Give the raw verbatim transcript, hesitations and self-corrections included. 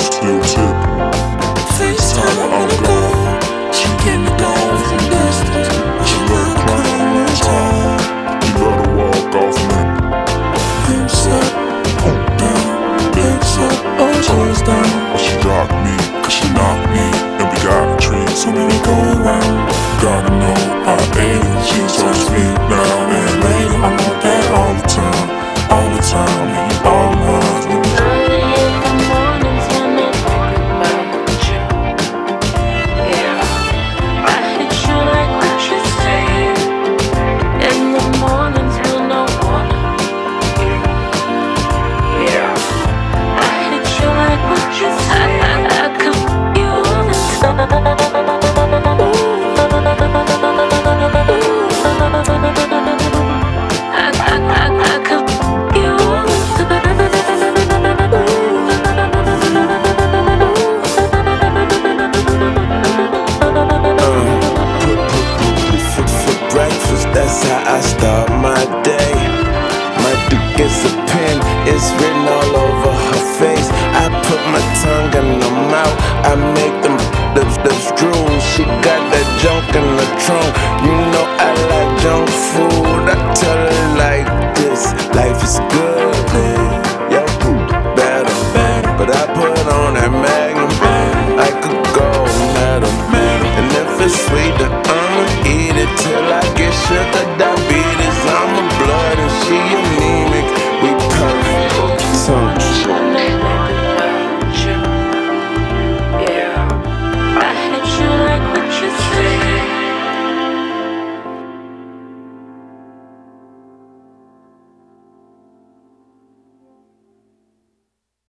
still tip. FaceTime her on the go. She get me gone from distance. She better climb on time. You better walk off me. Hips up, down, hips up, oh toes down. Oh, she got me, cause she knocked me. And we got a tree, so many go around. Gotta know our energy, so sweet now and later. I want that all the time, all the time. And you all mine. Early in the mornings when I think about you, yeah, I hit you like what you say. In the mornings when I wanna be you, yeah, I hit you like what you say. I, I, I could be you all the time. That's how I start my day. My Duke is a pen, it's written all over her face. I put my tongue in her mouth, I make them lips, lips drool. She got that junk in the trunk, you know I like junk food. I tell her like this, life is good.